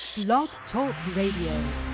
Blog Talk Radio.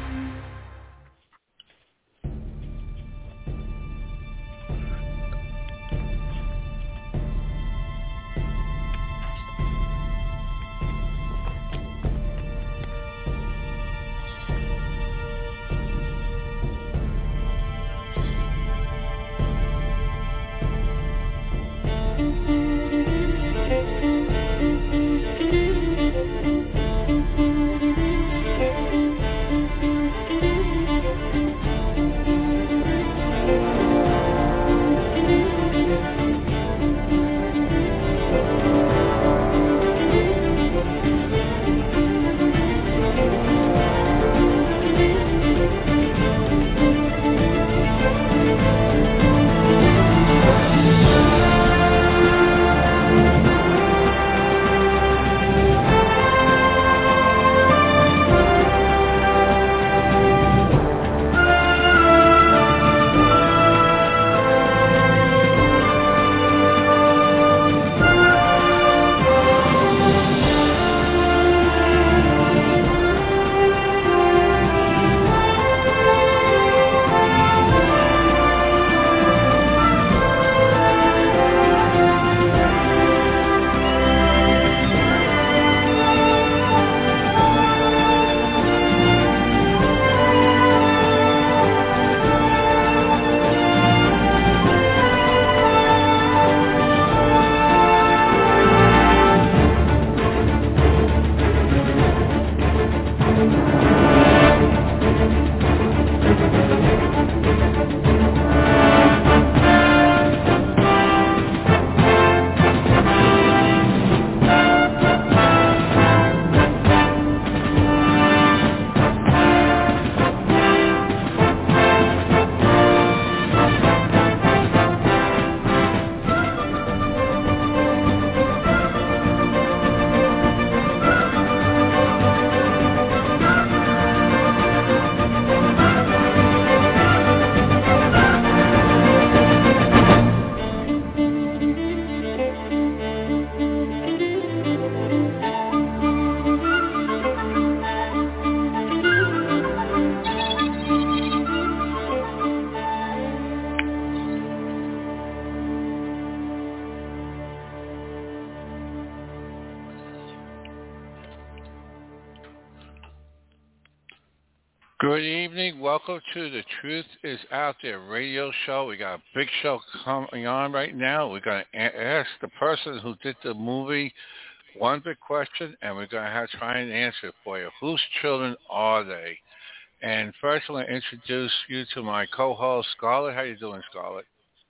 Good evening. Welcome to the Truth is Out There radio show. We got a big show coming on right now. We're going to ask the person who did the movie one big question, and we're going to have to try and answer it for you. Whose children are they? And first, I want to introduce you to my co-host, Scarlett. How you doing, Scarlett?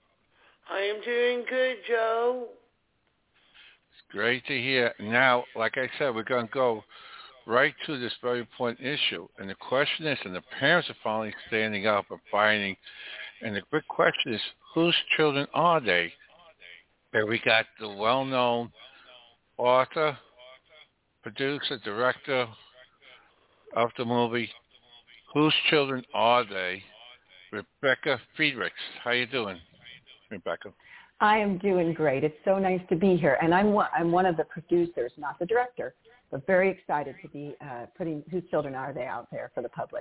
I am doing good, Joe. It's great to hear. Now, like I said, we're going to go right to this very important issue. And the question is, and the parents are finally standing up and fighting, and the big question is, whose children are they? And we got the well-known author, producer, director of the movie, Whose Children Are They? Rebecca Friedrichs. How you doing, Rebecca? I am doing great. It's so nice to be here. And I'm one of the producers, not the director, but very excited to be putting Whose Children Are They out there for the public.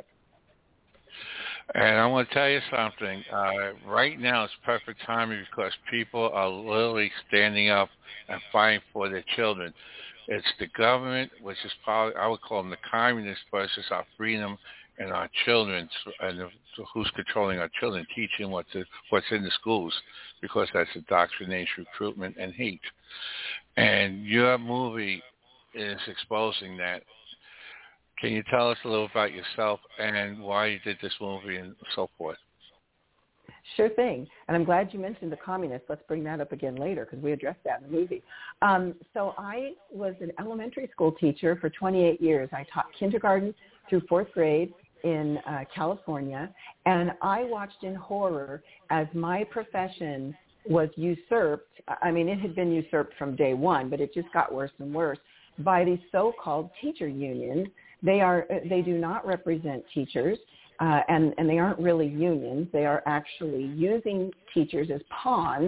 And I want to tell you something. Right now it's perfect timing because people are literally standing up and fighting for their children. It's the government, which is probably, I would call them the communists, versus our freedom and our children, and who's controlling our children, teaching what's in the schools, because that's indoctrination, recruitment, and hate. And your movie is exposing that. Can you tell us a little about yourself and why you did this movie and so forth? Sure thing. And I'm glad you mentioned the communists. Let's bring that up again later because we addressed that in the movie. So I was an elementary school teacher for 28 years. I taught kindergarten through fourth grade in California, and I watched in horror as my profession was usurped. I mean, it had been usurped from day one, but it just got worse and worse by these so-called teacher unions. They do not represent teachers, and they aren't really unions. They are actually using teachers as pawns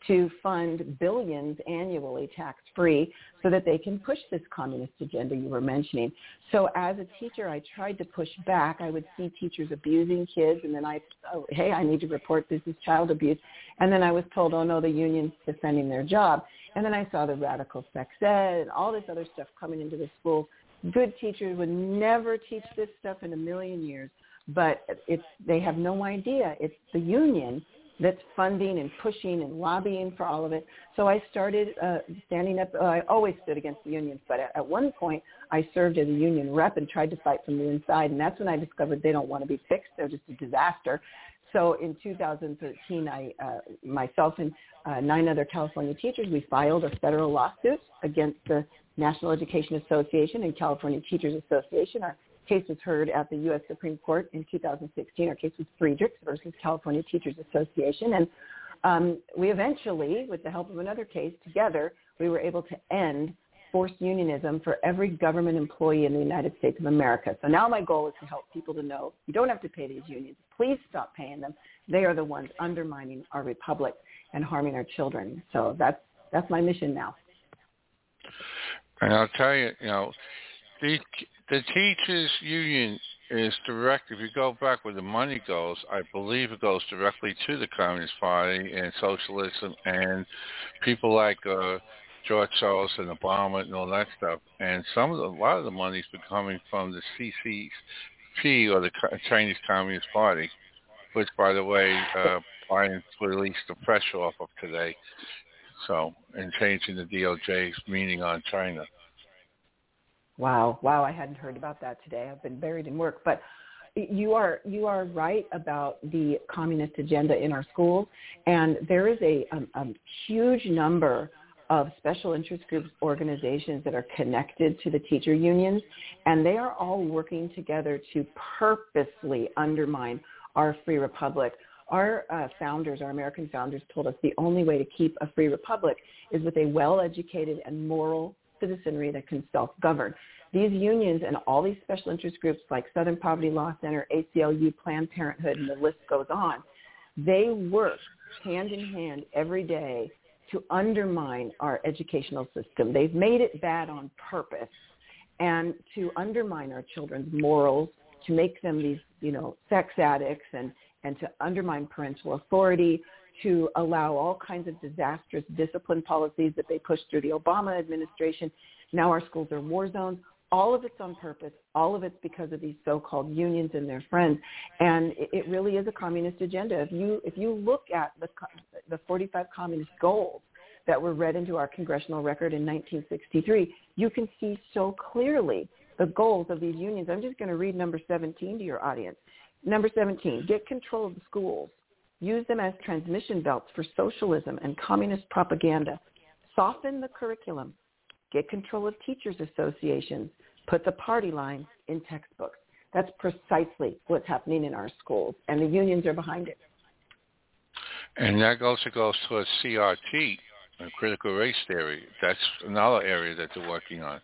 to fund billions annually tax-free so that they can push this communist agenda you were mentioning. So as a teacher, I tried to push back. I would see teachers abusing kids, and then hey, I need to report this as child abuse. And then I was told, oh, no, the union's defending their job. And then I saw the radical sex ed and all this other stuff coming into the schools. Good teachers would never teach this stuff in a million years, but they have no idea. It's the union that's funding and pushing and lobbying for all of it. So I started standing up. I always stood against the unions, but at one point I served as a union rep and tried to fight from the inside, and that's when I discovered they don't want to be fixed. They're just a disaster. So in 2013, myself and 9 other California teachers, we filed a federal lawsuit against the National Education Association and California Teachers Association. Our case was heard at the U.S. Supreme Court in 2016. Our case was Friedrichs versus California Teachers Association. And we eventually, with the help of another case together, we were able to end forced unionism for every government employee in the United States of America. So now my goal is to help people to know you don't have to pay these unions. Please stop paying them. They are the ones undermining our republic and harming our children. So that's my mission now. And I'll tell you, the teachers union is direct. If you go back where the money goes, I believe it goes directly to the Communist Party and socialism and people like George Soros and Obama and all that stuff. And a lot of the money's been coming from the CCP or the Chinese Communist Party, which, by the way, Biden released the pressure off of today. So, and changing the DOJ's meaning on China. Wow, I hadn't heard about that today. I've been buried in work. But you are right about the communist agenda in our schools, and there is a huge number of special interest groups, organizations that are connected to the teacher unions, and they are all working together to purposely undermine our free republic. Our founders, our American founders, told us the only way to keep a free republic is with a well-educated and moral citizenry that can self-govern. These unions and all these special interest groups like Southern Poverty Law Center, ACLU, Planned Parenthood, and the list goes on, they work hand in hand every day to undermine our educational system. They've made it bad on purpose, and to undermine our children's morals, to make them these, sex addicts, and to undermine parental authority, to allow all kinds of disastrous discipline policies that they pushed through the Obama administration. Now our schools are war zones. All of it's on purpose. All of it's because of these so-called unions and their friends. And it really is a communist agenda. If you look at the 45 communist goals that were read into our congressional record in 1963, you can see so clearly the goals of these unions. I'm just going to read number 17 to your audience. Number 17, get control of the schools. Use them as transmission belts for socialism and communist propaganda. Soften the curriculum. Get control of teachers' associations. Put the party line in textbooks. That's precisely what's happening in our schools, and the unions are behind it. And that also goes towards CRT, critical race theory. That's another area that they're working on.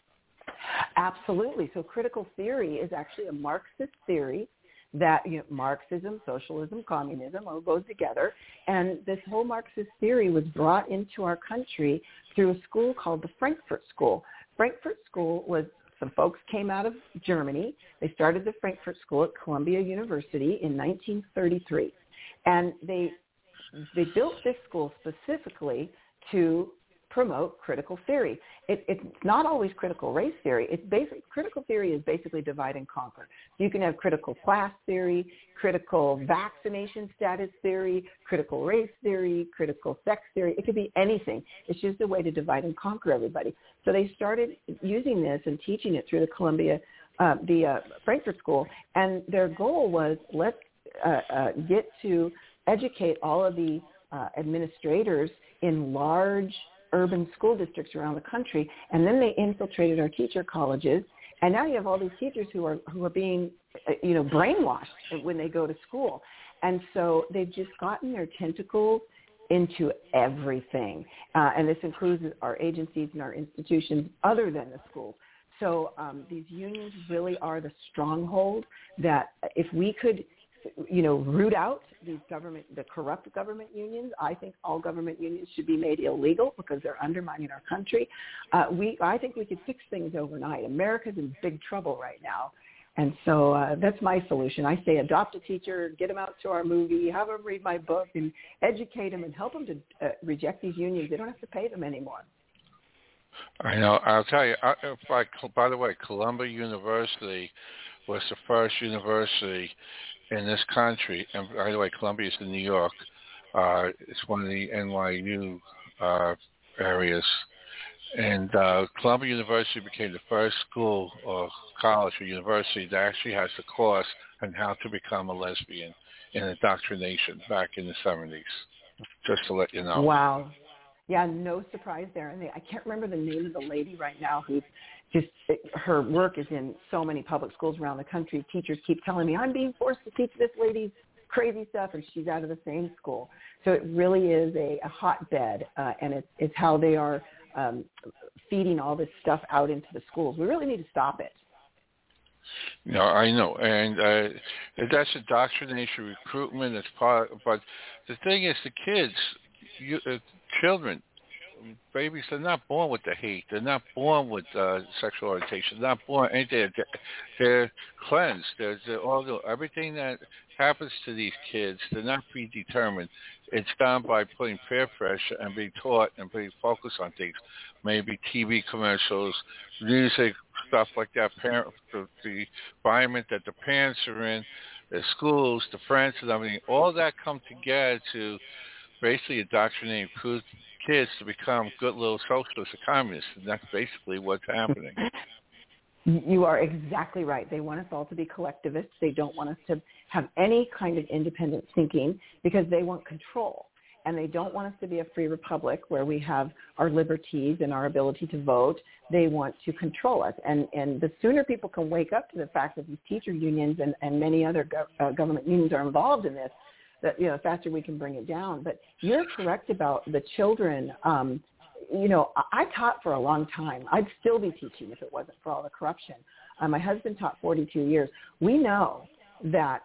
Absolutely. So critical theory is actually a Marxist theory that Marxism, socialism, communism all goes together. And this whole Marxist theory was brought into our country through a school called the Frankfurt School. Frankfurt School was, some folks came out of Germany. They started the Frankfurt School at Columbia University in 1933. And they built this school specifically to promote critical theory. It's not always critical race theory. Critical theory is basically divide and conquer. You can have critical class theory, critical vaccination status theory, critical race theory, critical sex theory. It could be anything. It's just a way to divide and conquer everybody. So they started using this and teaching it through the Frankfurt School, and their goal was let's get to educate all of the administrators in large urban school districts around the country, and then they infiltrated our teacher colleges, and now you have all these teachers who are being, brainwashed when they go to school, and so they've just gotten their tentacles into everything, and this includes our agencies and our institutions other than the schools. So these unions really are the stronghold that if we could root out the corrupt government unions. I think all government unions should be made illegal because they're undermining our country. I think we could fix things overnight. America's in big trouble right now. And so that's my solution. I say adopt a teacher, get them out to our movie, have them read my book, and educate them and help them to reject these unions. They don't have to pay them anymore. I know. I'll tell you. By the way, Columbia University was the first university in this country. And by the way, Columbia is in New York. It's one of the NYU areas. And Columbia University became the first school or college or university that actually has the course on how to become a lesbian in indoctrination back in the 70s, just to let you know. Wow. Yeah, no surprise there. And I can't remember the name of the lady right now who's her work is in so many public schools around the country. Teachers keep telling me, I'm being forced to teach this lady's crazy stuff, and she's out of the same school. So it really is a hotbed, and it's how they are feeding all this stuff out into the schools. We really need to stop it. No, I know, and that's indoctrination, recruitment. It's part, but the thing is, the kids, children, babies, they're not born with the hate. They're not born with sexual orientation. They're not born anything. They're cleansed. Everything that happens to these kids, they're not predetermined. It's done by putting peer pressure and being taught and being focused on things. Maybe TV commercials, music, stuff like that. The environment that the parents are in, the schools, the friends and everything, all that come together to basically indoctrinate kids to become good little socialists or communists, and that's basically what's happening. You are exactly right. They want us all to be collectivists. They don't want us to have any kind of independent thinking because they want control. And they don't want us to be a free republic where we have our liberties and our ability to vote. They want to control us. And the sooner people can wake up to the fact that these teacher unions and many other government unions are involved in this, the faster we can bring it down. But you're correct about the children. I taught for a long time. I'd still be teaching if it wasn't for all the corruption. My husband taught 42 years. We know that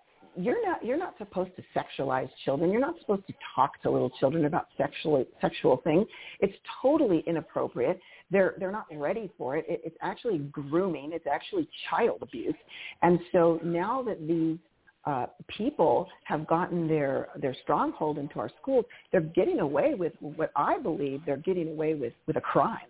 you're not supposed to sexualize children. You're not supposed to talk to little children about sexual things. It's totally inappropriate. They're not ready for it. It's actually grooming. It's actually child abuse. And so now that these people have gotten their stronghold into our schools, they're getting away with what I believe they're getting away with a crime.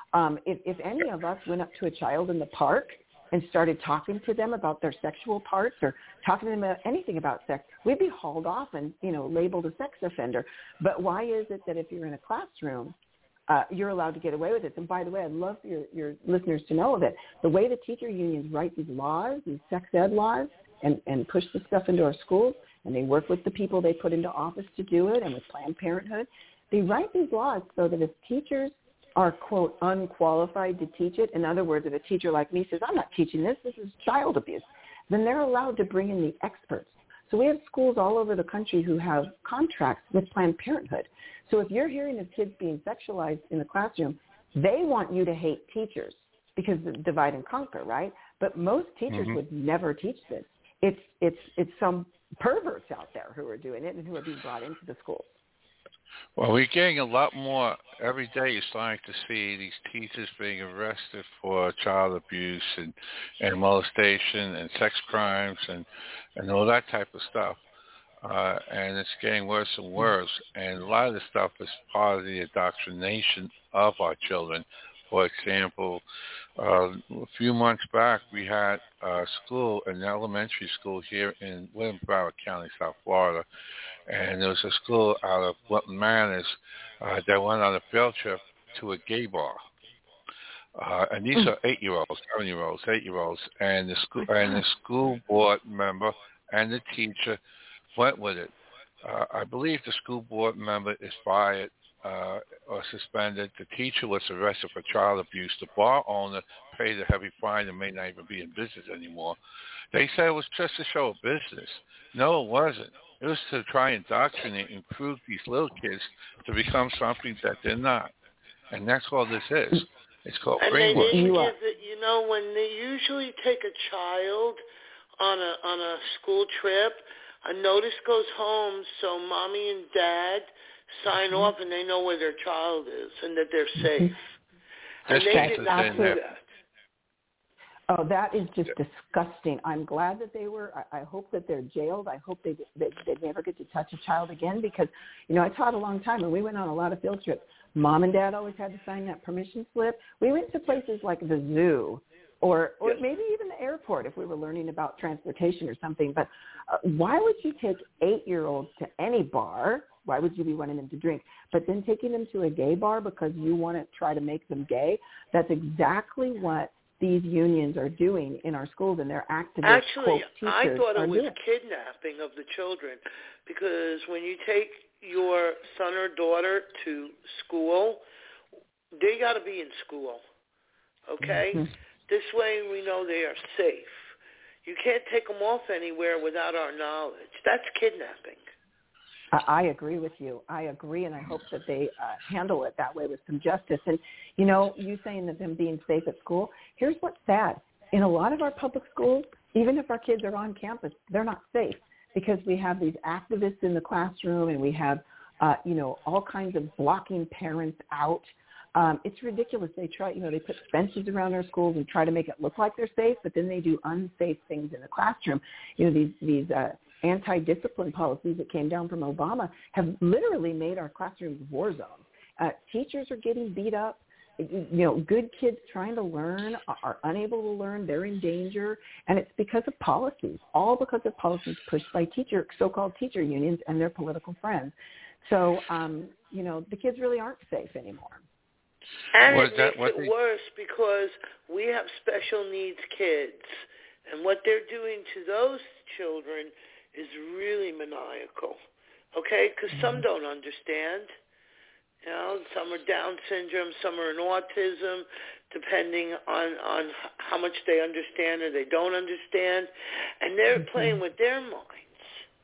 If any of us went up to a child in the park and started talking to them about their sexual parts or talking to them about anything about sex, we'd be hauled off and, labeled a sex offender. But why is it that if you're in a classroom, you're allowed to get away with it? And by the way, I'd love for your listeners to know that the way the teacher unions write these laws, these sex ed laws, and push the stuff into our schools, and they work with the people they put into office to do it, and with Planned Parenthood, they write these laws so that if teachers are, quote, unqualified to teach it, in other words, if a teacher like me says, I'm not teaching this is child abuse, then they're allowed to bring in the experts. So we have schools all over the country who have contracts with Planned Parenthood. So if you're hearing of kids being sexualized in the classroom, they want you to hate teachers because divide and conquer, right? But most teachers would never teach this. It's some perverts out there who are doing it and who are being brought into the schools. Well, we're getting a lot more every day. You're starting to see these teachers being arrested for child abuse and molestation and sex crimes and all that type of stuff. And it's getting worse and worse. And a lot of this stuff is part of the indoctrination of our children. For example, a few months back, we had a school, an elementary school here in William Broward County, South Florida, and there was a school out of Wilton Manors that went on a field trip to a gay bar. And these are 8-year-olds, 7-year-olds, 8-year-olds, and the school board member and the teacher went with it. I believe the school board member is fired or suspended. The teacher was arrested for child abuse. The bar owner paid a heavy fine and may not even be in business anymore. They said it was just a show of business. No, it wasn't. It was to try and indoctrinate and prove these little kids to become something that they're not. And that's all this is. It's called brainwashing. And they didn't give it, when they usually take a child on a school trip, a notice goes home so mommy and dad sign off and they know where their child is and that they're safe. And they did not do that. Oh, that is just disgusting. I'm glad that they were. I hope that they're jailed. I hope they never get to touch a child again because, I taught a long time and we went on a lot of field trips. Mom and dad always had to sign that permission slip. We went to places like the zoo or maybe even the airport if we were learning about transportation or something. But why would you take 8-year-olds to any bar? Why would you be wanting them to drink? But then taking them to a gay bar because you want to try to make them gay, that's exactly what these unions are doing in our schools, and they're activists. Actually, teachers I thought it was doing. kidnapping of the children because when you take your son or daughter to school, they got to be in school, okay? Mm-hmm. This way we know they are safe. You can't take them off anywhere without our knowledge. That's kidnapping. I agree with you. I agree, and I hope that they handle it that way with some justice. And, you saying that them being safe at school, here's what's sad. In a lot of our public schools, even if our kids are on campus, they're not safe because we have these activists in the classroom and we have, all kinds of blocking parents out. It's ridiculous. They try, they put fences around our schools and try to make it look like they're safe, but then they do unsafe things in the classroom. These anti-discipline policies that came down from Obama have literally made our classrooms war zones. Teachers are getting beat up. Good kids trying to learn are unable to learn. They're in danger. And it's because of policies, all because of policies pushed by so-called teacher unions and their political friends. So, the kids really aren't safe anymore. And it makes it worse because we have special needs kids. And what they're doing to those children is really maniacal, okay? Because some don't understand. Some are Down syndrome, some are in autism, depending on how much they understand or they don't understand. And they're playing with their minds.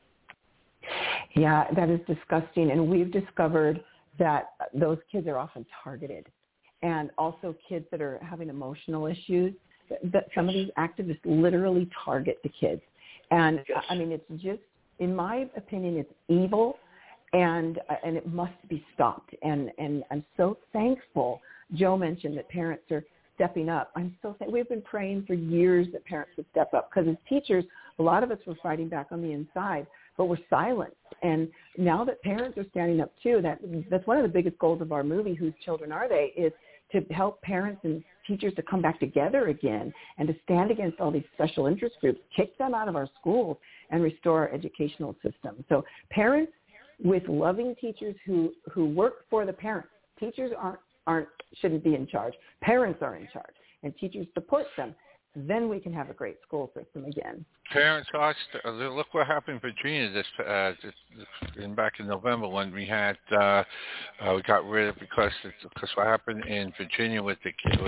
Yeah, that is disgusting. And we've discovered that those kids are often targeted. And also kids that are having emotional issues, that some of these activists literally target the kids. And, it's just, in my opinion, it's evil, and it must be stopped. And I'm so thankful. Joe mentioned that parents are stepping up. I'm so thankful. We've been praying for years that parents would step up because as teachers, a lot of us were fighting back on the inside, but we're silenced. And now that parents are standing up too, that's one of the biggest goals of our movie, Whose Children Are They?, is to help parents and teachers to come back together again and to stand against all these special interest groups, kick them out of our schools, and restore our educational system. So parents with loving teachers who work for the parents. Teachers shouldn't be in charge. Parents are in charge, and teachers support them. Then we can have a great school system again. Parents are. Look what happened in Virginia back in November when we had we got rid of because what happened in Virginia with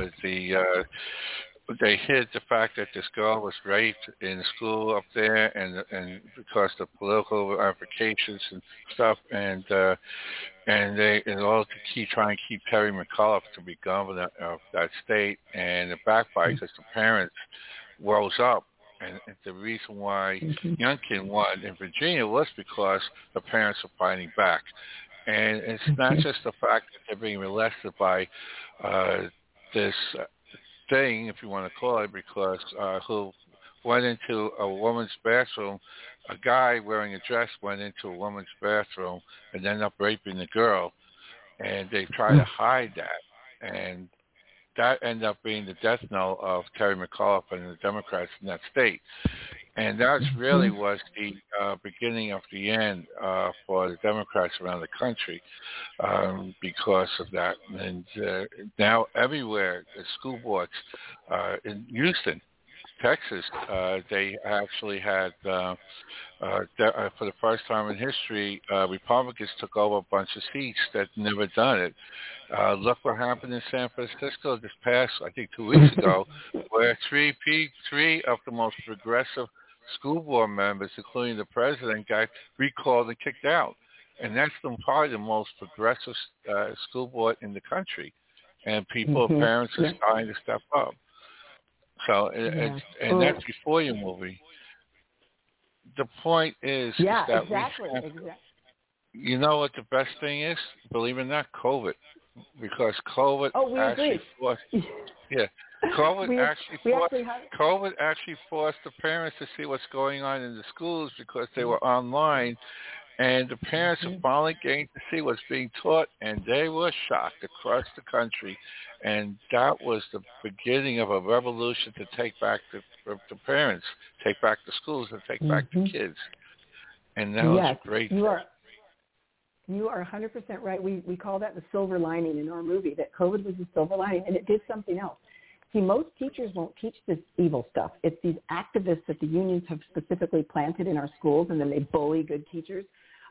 they hid the fact that this girl was raped in school up there, and because of political ramifications and stuff, and they in order to try and keep Terry McAuliffe to be governor of that state, and it backfired because the parents rose up, and the reason why Youngkin won in Virginia was because the parents are fighting back, and it's not just the fact that they're being molested by this thing, if you want to call it, because who went into a woman's bathroom, a guy wearing a dress went into a woman's bathroom and ended up raping the girl, and they try to hide that, and that ended up being the death knell of Terry McAuliffe and the Democrats in that state. And that really was the beginning of the end for the Democrats around the country because of that. And now everywhere, the school boards in Houston, Texas, they actually had, for the first time in history, Republicans took over a bunch of seats that never done it. Look what happened in San Francisco this past, I think 2 weeks ago, where three of the most progressive school board members, including the president, got recalled and kicked out. And that's probably the most progressive school board in the country. And parents are starting to step up. So, that's before your movie. the point is that exactly. You know what the best thing is? Believe it or not, COVID, because COVID actually forced. Yeah, COVID actually forced the parents to see what's going on in the schools because they were online, and the parents are finally getting to see what's being taught, and they were shocked across the country, and that was the beginning of a revolution to take back the parents, take back the schools, and take back the kids, and that was a great thing. You are 100% right. We call that the silver lining in our movie, that COVID was the silver lining, and it did something else. See, most teachers won't teach this evil stuff. It's these activists that the unions have specifically planted in our schools, and then they bully good teachers.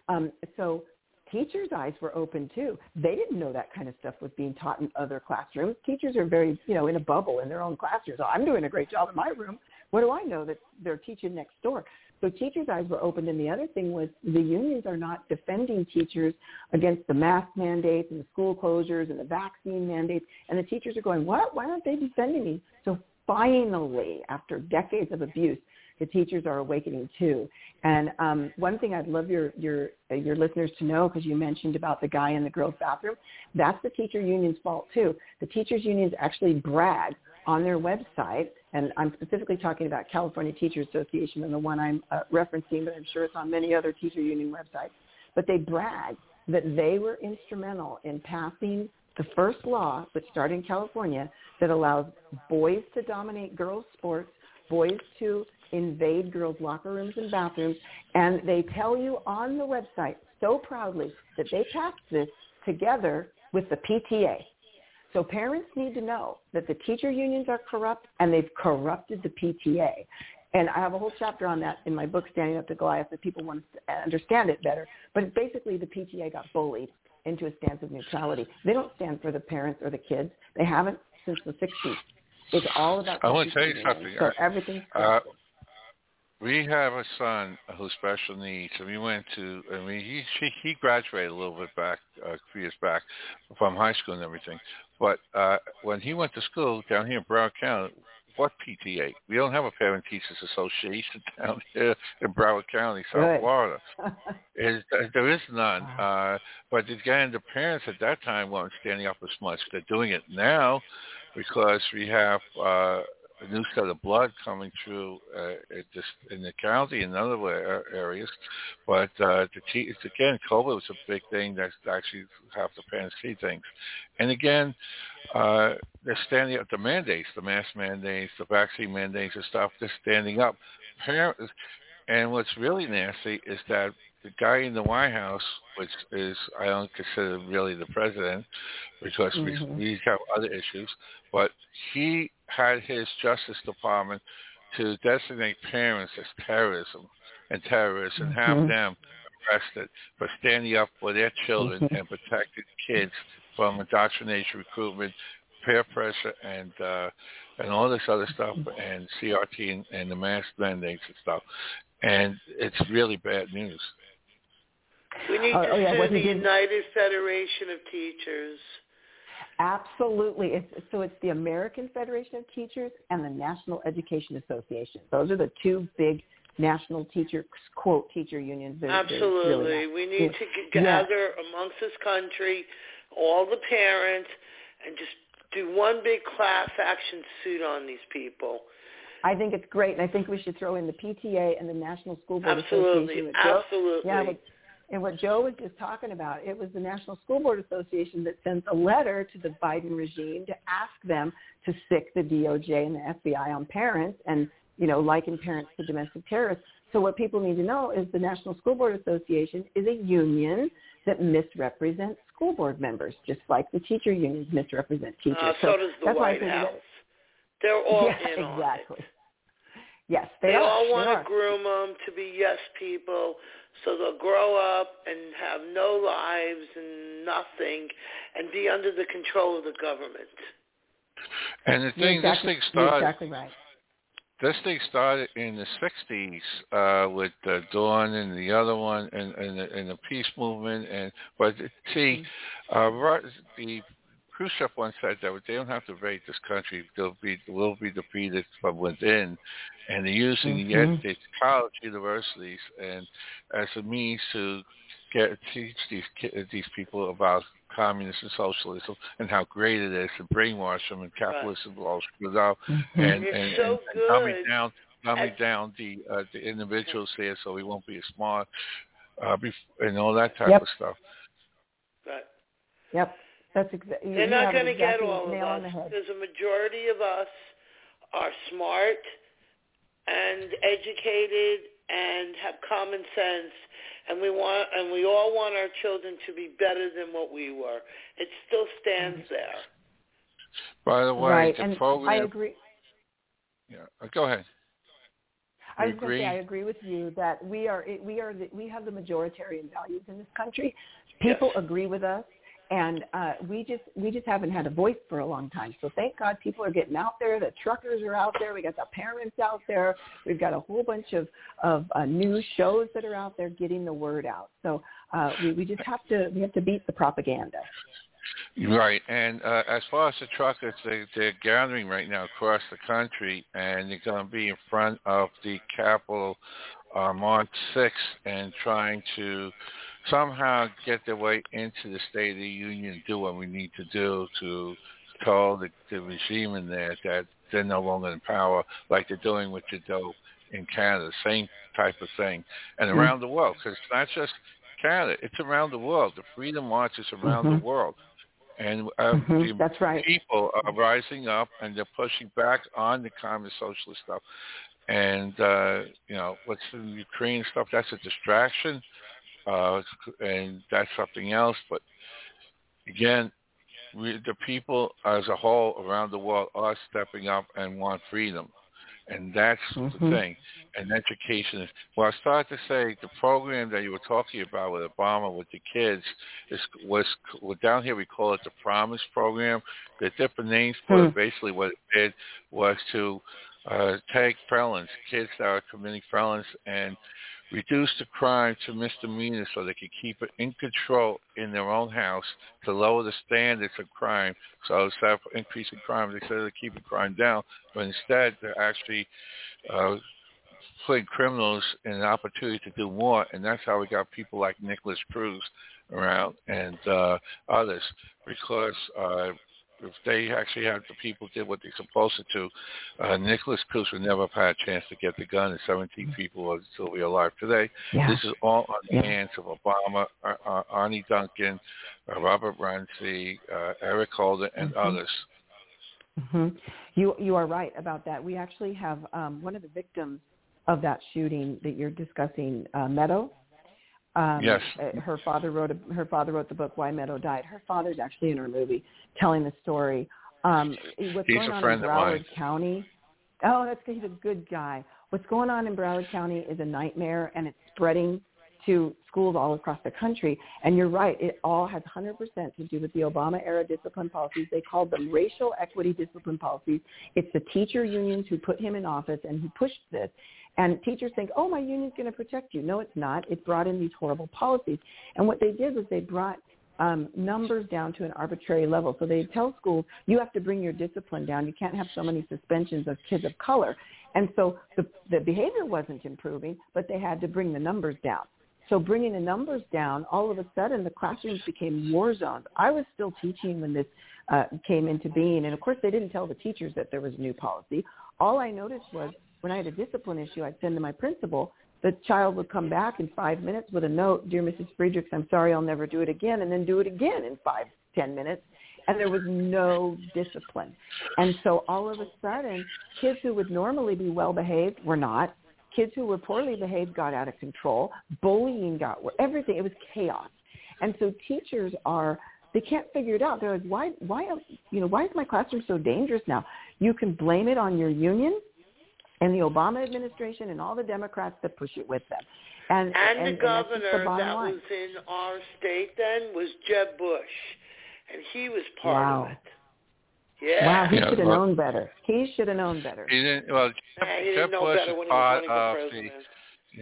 So teachers' eyes were open, too. They didn't know that kind of stuff was being taught in other classrooms. Teachers are very, in a bubble in their own classrooms. Oh, I'm doing a great job in my room. What do I know that they're teaching next door? So teachers' eyes were opened, and the other thing was the unions are not defending teachers against the mask mandates and the school closures and the vaccine mandates, and the teachers are going, what? Why aren't they defending me? So finally, after decades of abuse, the teachers are awakening too. And one thing I'd love your listeners to know, because you mentioned about the guy in the girls' bathroom, that's the teacher union's fault too. The teachers' unions actually brag on their website, and I'm specifically talking about California Teachers Association and the one I'm referencing, but I'm sure it's on many other teacher union websites. But they brag that they were instrumental in passing the first law, which started in California, that allows boys to dominate girls' sports, boys to invade girls' locker rooms and bathrooms, and they tell you on the website so proudly that they passed this together with the PTA. So parents need to know that the teacher unions are corrupt, and they've corrupted the PTA. And I have a whole chapter on that in my book, Standing Up to Goliath, if people want to understand it better. But it's basically the PTA got bullied into a stance of neutrality. They don't stand for the parents or the kids. They haven't since the 60s. It's all about I want to tell you something. So everything's we have a son who's special needs, and we went to. I mean, he graduated a little bit back, a few years back, from high school and everything. But when he went to school down here in Broward County, what PTA? We don't have a Parent Teachers Association down here in Broward County, South Florida. There is none. But again, the parents at that time weren't standing up as much. They're doing it now because we have a new set of blood coming through in the county and other areas. But again, COVID was a big thing that actually have the parents see things. And again, they're standing up, the mandates, the mask mandates, the vaccine mandates and stuff, they're standing up. Parents, and what's really nasty is that the guy in the White House, which is, I don't consider really the president because we have other issues, but he had his Justice Department to designate parents as terrorists and have them arrested for standing up for their children and protecting kids from indoctrination, recruitment, peer pressure, and all this other stuff, and CRT and the mask mandates and stuff. And it's really bad news. We need to sue the United Federation of Teachers. Absolutely. It's the American Federation of Teachers and the National Education Association. Those are the two big national teacher unions. Absolutely. We need to gather amongst this country, all the parents, and just do one big class action suit on these people. I think it's great, and I think we should throw in the PTA and the National School Board Association. Absolutely. And what Joe was just talking about, it was the National School Board Association that sent a letter to the Biden regime to ask them to sic the DOJ and the FBI on parents and, liken parents to domestic terrorists. So what people need to know is the National School Board Association is a union that misrepresents school board members, just like the teacher unions misrepresent teachers. So does the White House. They're all in on it. Exactly. Yes, they all want to groom them to be yes people, so they'll grow up and have no lives and nothing and be under the control of the government. And the thing, this thing started. Exactly right. This thing started in the 60s with Dawn and the other one and the peace movement. But the Khrushchev once said that they don't have to invade this country; will be defeated from within, and they're using the United States college universities and as a means to teach these people about communism and socialism and how great it is, and brainwash them, and capitalism all screwed up, and dumbing down the individuals here so we won't be as smart, and all that type of stuff. Right. Yep. That's exactly. They're not going to get all of us. There's a majority of us are smart and educated and have common sense, and we all want our children to be better than what we were. It still stands there. By the way, right. the and program. I agree. Yeah, go ahead. I was going to say I agree with you that we have the majoritarian values in this country. People agree with us. And we just haven't had a voice for a long time. So thank God people are getting out there. The truckers are out there. We got the parents out there. We've got a whole bunch of new shows that are out there getting the word out. So we have to beat the propaganda. Right. And as far as the truckers, they're gathering right now across the country, and they're going to be in front of the Capitol March 6th and trying to somehow get their way into the State of the Union, do what we need to do to tell the regime in there that they're no longer in power, like they're doing with Trudeau in Canada, same type of thing, and around the world, because it's not just Canada, it's around the world. The Freedom March is around the world. And that's right. People are rising up, and they're pushing back on the communist socialist stuff. And, what's in Ukraine stuff, that's a distraction. And that's something else. But again, the people as a whole around the world are stepping up and want freedom, and that's the thing. And education is. Well, I started to say the program that you were talking about with Obama with the kids was down here we call it the Promise Program. There are different names for it. Basically, what it did was to take felons, kids that are committing felons, and reduce the crime to misdemeanors so they can keep it in control in their own house to lower the standards of crime. So instead of increasing crime, they said they're keeping crime down, but instead they're actually putting criminals in an opportunity to do more, and that's how we got people like Nicholas Cruz around and others, because if they actually had the people did what they're supposed to, Nicholas Cruz would never have had a chance to get the gun, and 17 people are still be alive today. Yeah. This is all on the hands of Obama, Arnie Duncan, Robert Ramsey, Eric Holder, and others. You are right about that. We actually have one of the victims of that shooting that you're discussing, Meadow. Yes. Her father wrote the book Why Meadow Died. Her father's actually in her movie telling the story. What's He's going a on friend in of Broward mine. County? He's a good guy. What's going on in Broward County is a nightmare, and it's spreading to schools all across the country. And you're right, it all has 100% to do with the Obama-era discipline policies. They called them racial equity discipline policies. It's the teacher unions who put him in office and who pushed this. And teachers think, oh, my union's going to protect you. No, it's not. It brought in these horrible policies. And what they did was they brought numbers down to an arbitrary level. So they tell schools, you have to bring your discipline down. You can't have so many suspensions of kids of color. And so the behavior wasn't improving, but they had to bring the numbers down. So bringing the numbers down, all of a sudden the classrooms became war zones. I was still teaching when this came into being. And, of course, they didn't tell the teachers that there was a new policy. All I noticed was when I had a discipline issue, I'd send to my principal. The child would come back in 5 minutes with a note, Dear Mrs. Friedrichs, I'm sorry, I'll never do it again, and then do it again in 5-10 minutes. And there was no discipline. And so all of a sudden, kids who would normally be well-behaved were not. Kids who were poorly behaved got out of control. Bullying everything. It was chaos. And so teachers they can't figure it out. They're like, why is my classroom so dangerous now? You can blame it on your union and the Obama administration and all the Democrats that push it with them. And the governor that was in our state then was Jeb Bush, and he was part of it. Yeah. Wow, he should have known better. He should have known better. He didn't. Well, he didn't know better when he was running for president.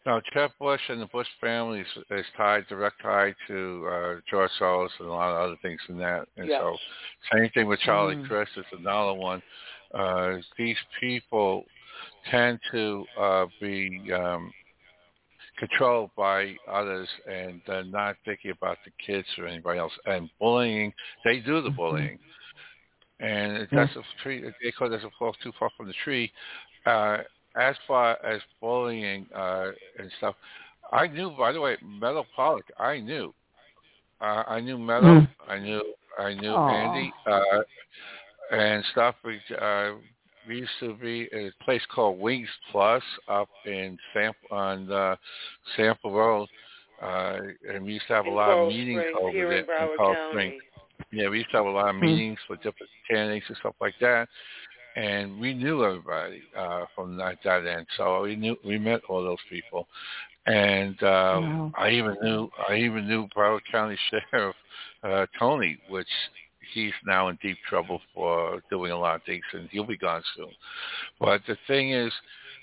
Now, Jeb Bush and the Bush family is direct tied to George Soros and a lot of other things in that. And yes. so, same thing with Charlie Crist is another one. These people tend to be controlled by others and not thinking about the kids or anybody else. And bullying, they do the bullying. And that's a tree. They call it as a fall too far from the tree. As far as bullying and stuff, I knew. By the way, Meadow Pollack. I knew Meadow. I knew Andy and stuff. We used to be at a place called Wings Plus up in Sample Road, and we used to have a lot of meetings over there in Coral Springs. Yeah, we used to have a lot of meetings with different candidates and stuff like that, and we knew everybody from that end. So we met all those people, and I even knew Broward County Sheriff Tony, which he's now in deep trouble for doing a lot of things, and he'll be gone soon. But the thing is,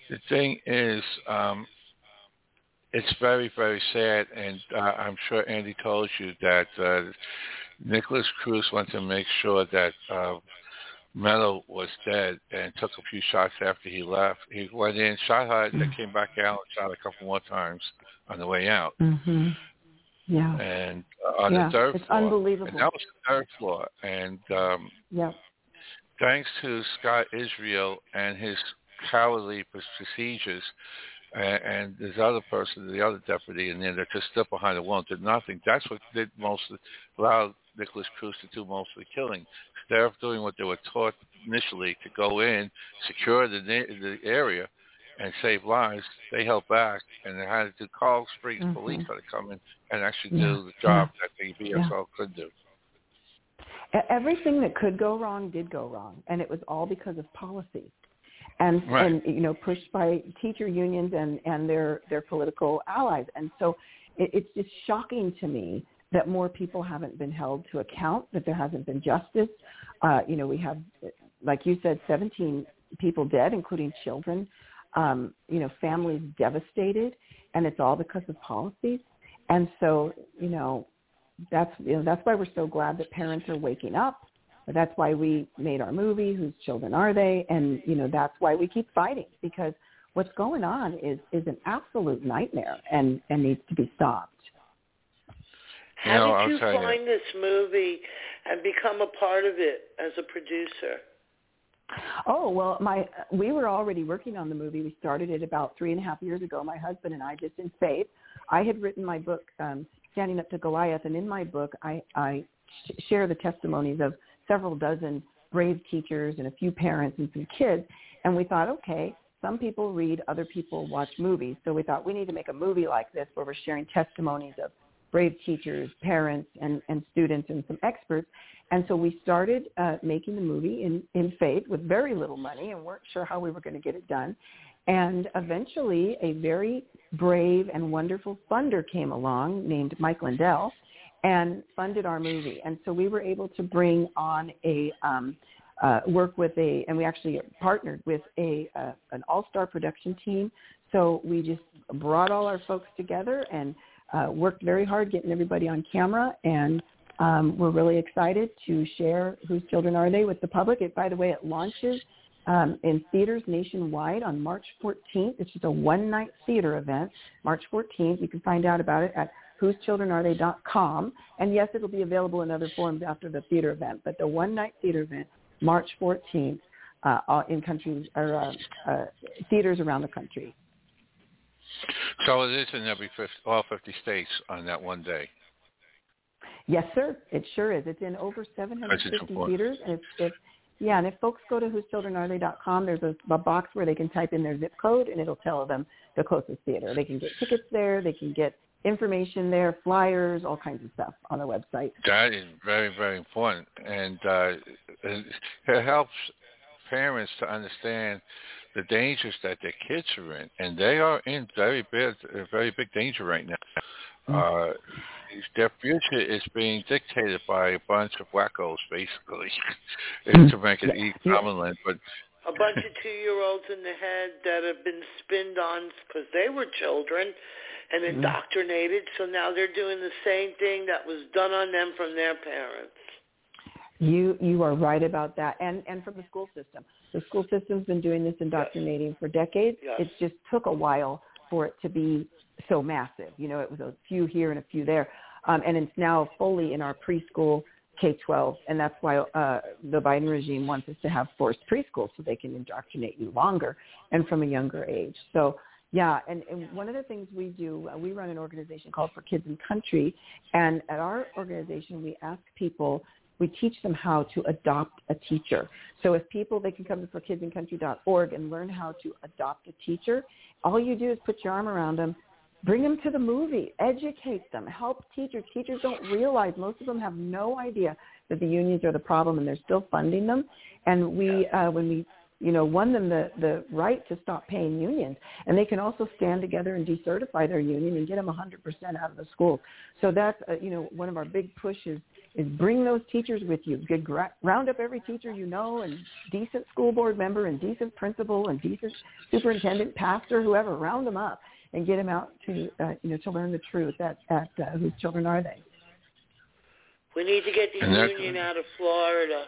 it's very, very sad, and I'm sure Andy told you that Nicholas Cruz wanted to make sure that Meadow was dead and took a few shots after he left. He went in, shot her, then came back out and shot a couple more times on the way out. Mm-hmm. Yeah. And on the third it's floor. Unbelievable. And that was the third floor. And thanks to Scott Israel and his cowardly procedures, and this other person, the other deputy in there that just stood behind the wall and did nothing. That's what allowed Nicholas Cruz to do most of the killing. Instead of doing what they were taught initially to go in, secure the area, and save lives, they held back, and they had to do Coral Springs police had to come in and actually do the job that the BSO could do. Everything that could go wrong did go wrong, and it was all because of policy. And pushed by teacher unions and their political allies. And so it's just shocking to me that more people haven't been held to account, that there hasn't been justice. We have, like you said, 17 people dead, including children, families devastated, and it's all because of policies. And so, that's why we're so glad that parents are waking up. That's why we made our movie, Whose Children Are They? And, that's why we keep fighting, because what's going on is an absolute nightmare and needs to be stopped. How did you find this movie and become a part of it as a producer? Oh, well, we were already working on the movie. We started it about 3.5 years ago, my husband and I, just in faith. I had written my book, Standing Up to Goliath, and in my book I share the testimonies of several dozen brave teachers and a few parents and some kids. And we thought, okay, some people read, other people watch movies. So we thought we need to make a movie like this where we're sharing testimonies of brave teachers, parents, and students and some experts. And so we started making the movie in faith with very little money and weren't sure how we were going to get it done. And eventually a very brave and wonderful funder came along named Mike Lindell and funded our movie. And so we were able to bring on work with and we actually partnered with an all-star production team. So we just brought all our folks together and worked very hard getting everybody on camera. And we're really excited to share Whose Children Are They with the public. By the way, it launches in theaters nationwide on March 14th. It's just a one-night theater event, March 14th. You can find out about it at whosechildrenarethey.com. And yes, it'll be available in other forms after the theater event, but the one-night theater event, March 14th, in countries or theaters around the country. So it is in all 50 states on that one day. Yes, sir. It sure is. It's in over 750 theaters. And if folks go to whosechildrenarethey.com, there's a box where they can type in their zip code, and it'll tell them the closest theater. They can get tickets there. They can get information there, flyers, all kinds of stuff on the website. That is very, very important. And it helps parents to understand the dangers that their kids are in. And they are in very big danger right now. Their future is being dictated by a bunch of wackos, basically, to make it common land. But a bunch of 2-year-olds in the head that have been spinned on because they were children and indoctrinated. So now they're doing the same thing that was done on them from their parents. You are right about that. And from the school system. The school system's been doing this indoctrinating for decades. Yes. It just took a while for it to be so massive. You know, it was a few here and a few there. And it's now fully in our preschool K-12. And that's why the Biden regime wants us to have forced preschool so they can indoctrinate you longer and from a younger age. So, yeah, and one of the things we do, we run an organization called For Kids and Country. And at our organization, we ask people, we teach them how to adopt a teacher. So if people, they can come to forkidsandcountry.org and learn how to adopt a teacher. All you do is put your arm around them, bring them to the movie, educate them, help teachers. Teachers don't realize, most of them have no idea that the unions are the problem, and they're still funding them. And we, when we, won them the right to stop paying unions, and they can also stand together and decertify their union and get them 100% out of the schools. So that's, one of our big pushes is bring those teachers with you. Round up every teacher you know, and decent school board member, and decent principal, and decent superintendent, pastor, whoever. Round them up and get them out to, to learn the truth at whose children are they. We need to get the union out of Florida.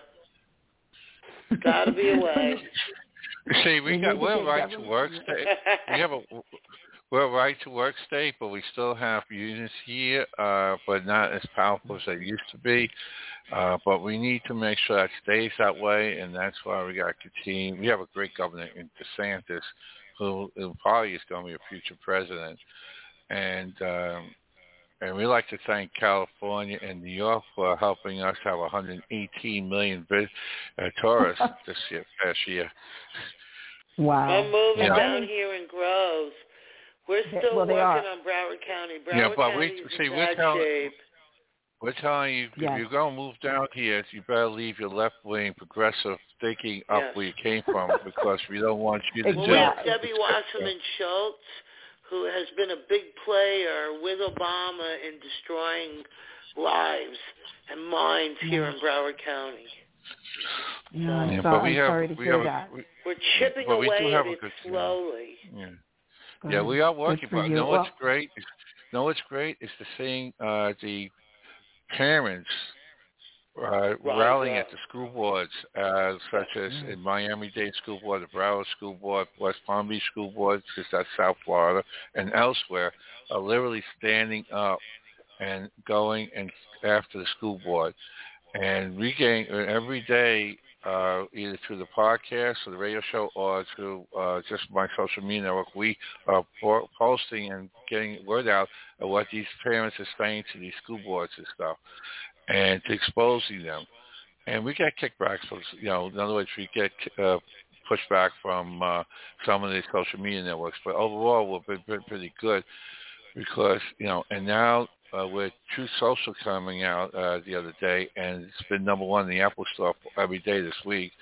Got to be a way. See, we're right to work state. We're a right to work state, but we still have unions here, but not as powerful as they used to be. But we need to make sure that stays that way, and that's why we got to continue. We have a great governor in DeSantis, who probably is going to be a future president, and we like to thank California and New York for helping us have 118 million tourists past year. Wow! I'm moving down here in Groves. We're still working on Broward County. Broward County is in bad shape. We're telling you, if you're going to move down here, you better leave your left-wing progressive thinking up where you came from, because we don't want you to do it. We have Debbie Wasserman Schultz, who has been a big player with Obama in destroying lives and minds here in Broward County. I'm sorry to hear that. We're chipping away at it slowly. Yeah, we are working. But you know what's great? What's great is to seeing the parents rallying at the school boards, such as in Miami-Dade School Board, the Broward School Board, West Palm Beach School Board, because that's South Florida, and elsewhere, are literally standing up and going and after the school board. And we gain every day, either through the podcast or the radio show or through just my social media network, we are posting and getting word out of what these parents are saying to these school boards and stuff, and to exposing them. And we get kickbacks from, in other words, we get pushback from some of these social media networks. But overall, we've been pretty good because, and now with Truth Social coming out the other day, and it's been number one in the Apple Store every day this week.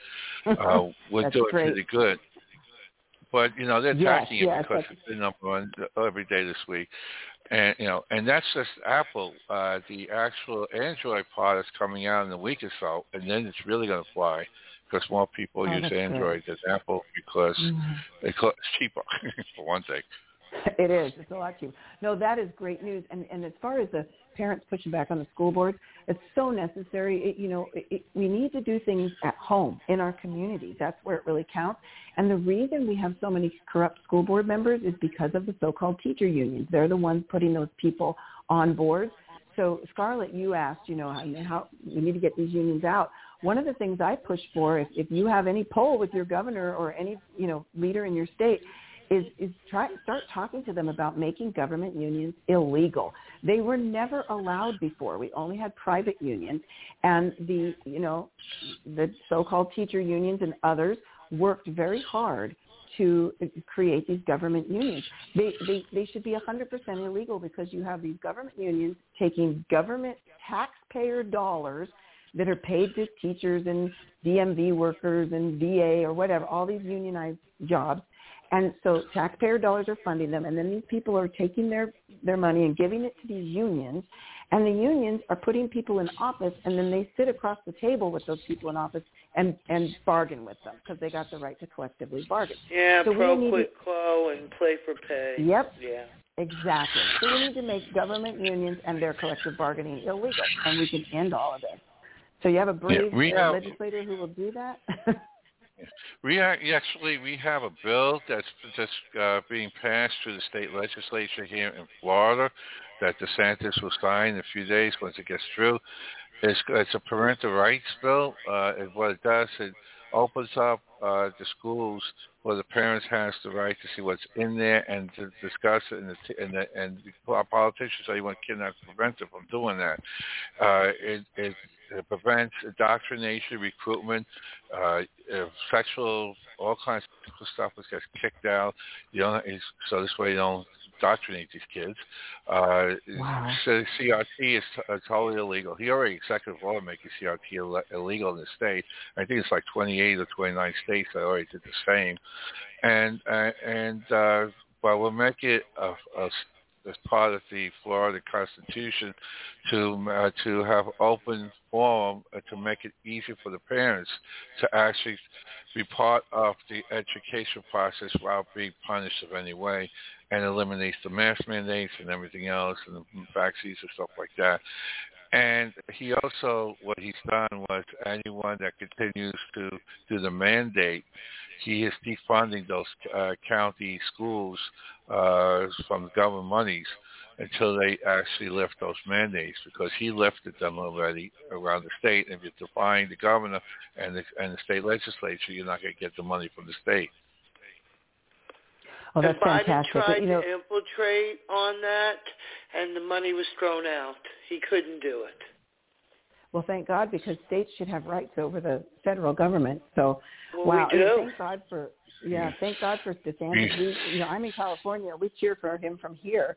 We're doing pretty good. But, they're attacking it because it's been number one every day this week. And, and that's just Apple. The actual Android part is coming out in a week or so, and then it's really going to fly because more people use Android than Apple because it's cheaper, for one thing. It is. It's a lot cheaper. No, that is great news. And as far as the parents pushing back on the school boards, it's so necessary. We need to do things at home, in our communities. That's where it really counts. And the reason we have so many corrupt school board members is because of the so-called teacher unions. They're the ones putting those people on board. So, Scarlett, you asked, how we need to get these unions out. One of the things I push for, if you have any poll with your governor or any, leader in your state, is start talking to them about making government unions illegal. They were never allowed before. We only had private unions, and the so-called teacher unions and others worked very hard to create these government unions. They should be 100% illegal because you have these government unions taking government taxpayer dollars that are paid to teachers and DMV workers and VA or whatever, all these unionized jobs. And so taxpayer dollars are funding them, and then these people are taking their money and giving it to these unions, And the unions are putting people in office, and then they sit across the table with those people in office and bargain with them because they got the right to collectively bargain. Yeah, so pro quid quo and play for pay. Yep. Yeah. Exactly. So we need to make government unions and their collective bargaining illegal, and we can end all of this. So you have a brave legislator who will do that? We have a bill that's just being passed through the state legislature here in Florida that DeSantis will sign in a few days once it gets through. It's a parental rights bill. And what it does, it opens up the schools where the parents has the right to see what's in there and to discuss it, and the politicians say want to kidnap to prevent them from doing that. It prevents indoctrination, recruitment, sexual, all kinds of stuff that gets kicked out. So this way you don't indoctrinate these kids. Wow. So CRT is totally illegal. He already executive order making CRT illegal in the state. I think it's like 28 or 29 states that already did the same. But we'll make it as part of the Florida Constitution to have open forum to make it easy for the parents to actually be part of the education process without being punished in any way, and eliminates the mask mandates and everything else and the vaccines and stuff like that. And he also, what he's done was anyone that continues to do the mandate, he is defunding those county schools from government monies until they actually lift those mandates, because he lifted them already around the state. And if you're defying the governor and the state legislature, you're not going to get the money from the state. Oh, that's and Biden fantastic. tried to infiltrate on that, and the money was thrown out. He couldn't do it. Well, thank God, because states should have rights over the federal government. So, wow. We do. Thank God for DeSantis. I'm in California. We cheer for him from here.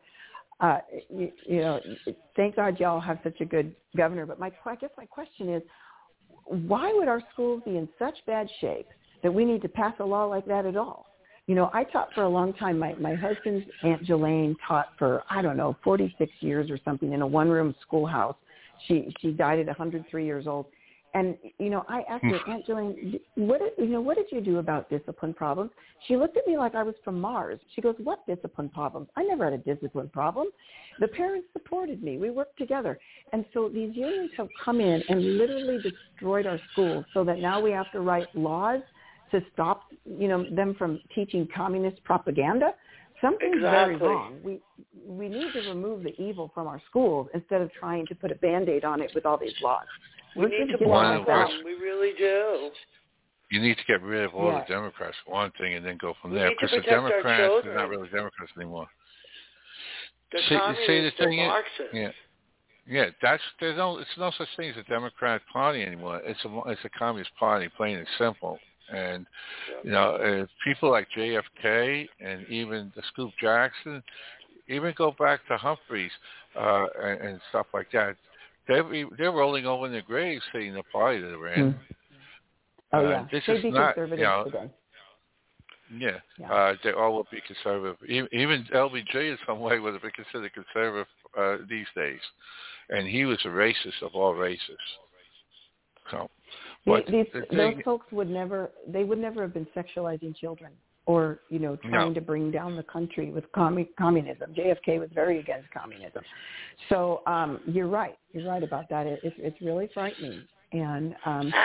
Thank God y'all have such a good governor. But I guess my question is, why would our schools be in such bad shape that we need to pass a law like that at all? I taught for a long time. My husband's Aunt Jelaine taught for, 46 years or something in a one-room schoolhouse. She died at 103 years old. And, I asked her, Aunt Jelaine, what did you do about discipline problems? She looked at me like I was from Mars. She goes, what discipline problems? I never had a discipline problem. The parents supported me. We worked together. And so these unions have come in and literally destroyed our schools so that now we have to write laws to stop, them from teaching communist propaganda. Something's very wrong. We need to remove the evil from our schools instead of trying to put a Band-Aid on it with all these laws. We need to block them. We really do. You need to get rid of all the Democrats for one thing, and then go from there. Because the Democrats are not really Democrats anymore. The communists are Marxists. Yeah. There's no such thing as a Democratic Party anymore. It's a Communist Party, plain and simple. And people like JFK and even the Scoop Jackson, even go back to Humphreys and stuff like that. They're rolling over in their graves saying the party that they're in. Oh yeah, this they'd is be not, conservative today. Yeah. They all will be conservative. Even LBJ in some way would have been considered conservative these days, and he was a racist of all races. So. Those folks would never have been sexualizing children or, trying to bring down the country with communism. JFK was very against communism. So you're right. You're right about that. It's really frightening. And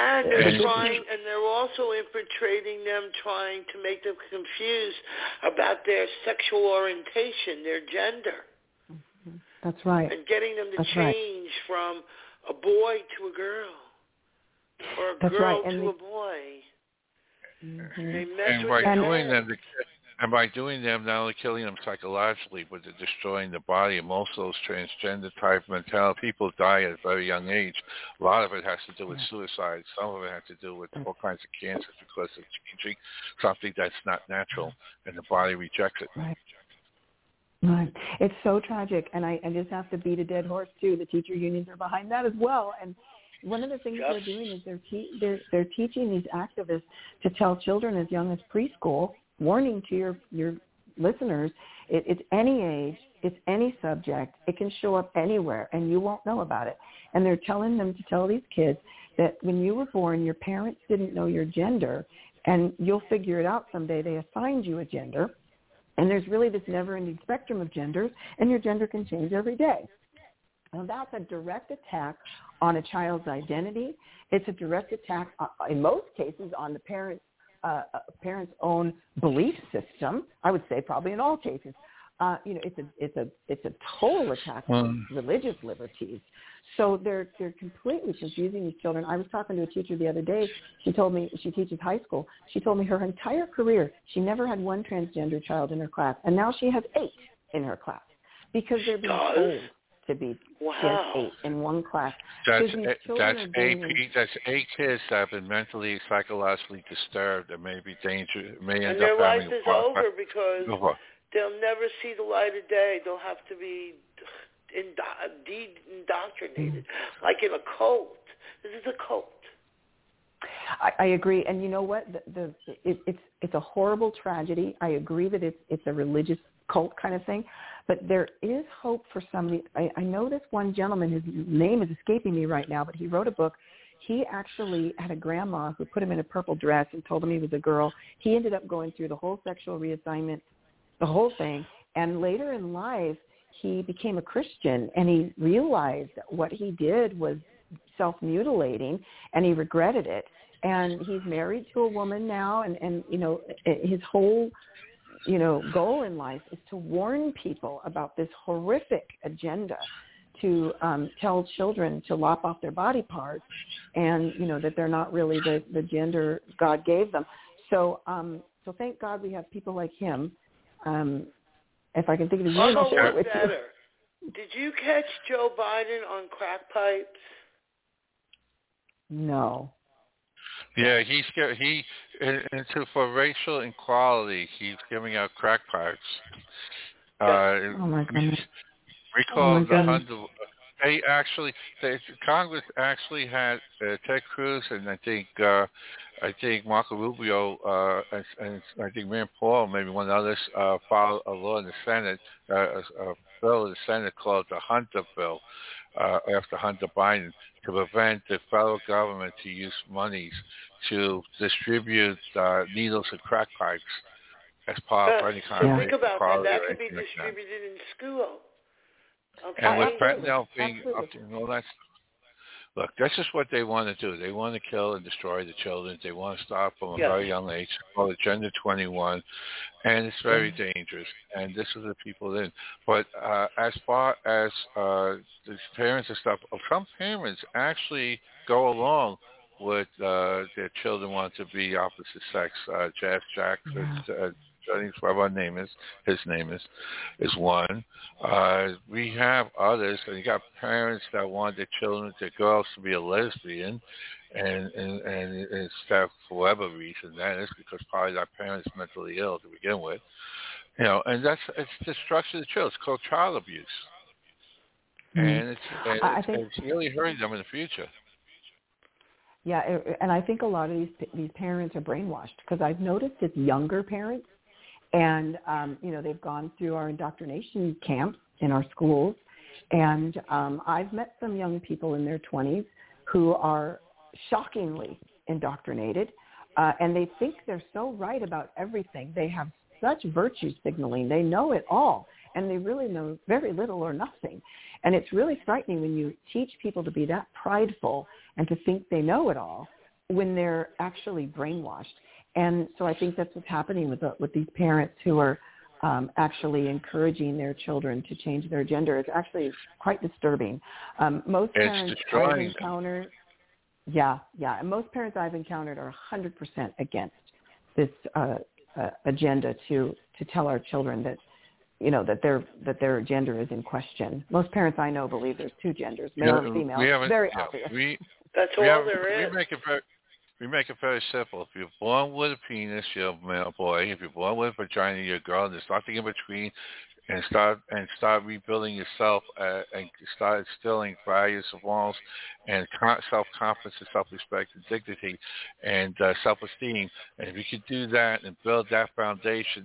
they're also infiltrating them, trying to make them confused about their sexual orientation, their gender. Mm-hmm. That's right. And getting them to change from a boy to a girl. Or a girl to a boy. Mm-hmm. And by doing them, not only killing them psychologically, but they're destroying the body. And most of those transgender type mentality people die at a very young age. A lot of it has to do with suicide. Some of it has to do with all kinds of cancers because of changing something that's not natural, and the body rejects it. Right. It's so tragic, and I just have to beat a dead horse too. The teacher unions are behind that as well, and one of the things they're doing is they're teaching these activists to tell children as young as preschool, warning to your listeners, It's any age. It's any subject. It can show up anywhere, and you won't know about it. And they're telling them to tell these kids that when you were born, your parents didn't know your gender, and you'll figure it out someday. They assigned you a gender, and there's really this never-ending spectrum of genders, and your gender can change every day. Now, that's a direct attack on a child's identity. It's a direct attack, in most cases, on the parent's own belief system. I would say probably in all cases. It's a total attack on religious liberties. So they're completely confusing these children. I was talking to a teacher the other day. She told me she teaches high school. She told me her entire career she never had one transgender child in her class, and now she has 8 in her class because they're being told to be. She has 8 in one class. That's 8 kids that have been mentally, psychologically disturbed and may be dangerous. May end and their up life having is over because they'll never see the light of day. They'll have to be indoctrinated, like in a cult. This is a cult. I agree, and you know what? It's a horrible tragedy. I agree that it's a religious cult kind of thing, but there is hope for somebody. I know this one gentleman. His name is escaping me right now, but he wrote a book. He actually had a grandma who put him in a purple dress and told him he was a girl. He ended up going through the whole sexual reassignment, the whole thing, and later in life, he became a Christian, and he realized that what he did was self-mutilating, and he regretted it. And he's married to a woman now, and his whole, goal in life is to warn people about this horrific agenda to tell children to lop off their body parts, and that they're not really the gender God gave them. So thank God we have people like him. If I can think of his name, I'll share it with you. Did you catch Joe Biden on crack pipes? No. Yeah, for racial equality, he's giving out crack pipes. Oh my goodness. Recall Congress actually had Ted Cruz and I think Marco Rubio and I think Rand Paul, maybe one others, filed a law in the Senate, a bill in the Senate called the Hunter Bill, after Hunter Biden, to prevent the federal government to use monies to distribute needles and crack pipes as part of any kind of think about that. That could be distributed in school. Okay. And with fentanyl being up to look, that's just what they want to do. They want to kill and destroy the children. They want to start from a very young age. It's called Agenda 21, and it's very dangerous. And this is the people in. But as far as the parents and stuff, some parents actually go along with their children want to be opposite sex. Jack, whatever his name is one. We have others, and you got parents that want their children, their girls, to be a lesbian, and instead for whatever reason, that is because probably that parent's mentally ill to begin with, and it's destruction of the children. It's called child abuse, and it's really hurting them in the future. Yeah, and I think a lot of these parents are brainwashed because I've noticed it's younger parents. And, they've gone through our indoctrination camps in our schools. And I've met some young people in their 20s who are shockingly indoctrinated. And they think they're so right about everything. They have such virtue signaling. They know it all. And they really know very little or nothing. And it's really frightening when you teach people to be that prideful and to think they know it all when they're actually brainwashed. And so I think that's what's happening with these parents who are actually encouraging their children to change their gender. It's actually quite disturbing. Most parents I've encountered, and most parents I've encountered are 100% against this agenda to tell our children that that their gender is in question. Most parents I know believe there's 2 genders, male and female. Very obvious. That's all there is. We make it very simple. If you're born with a penis, you're a male boy. If you're born with a vagina, you're a girl. There's nothing in between. And start rebuilding yourself and start instilling values of morals and self-confidence and self-respect and dignity and self-esteem. And if you can do that and build that foundation,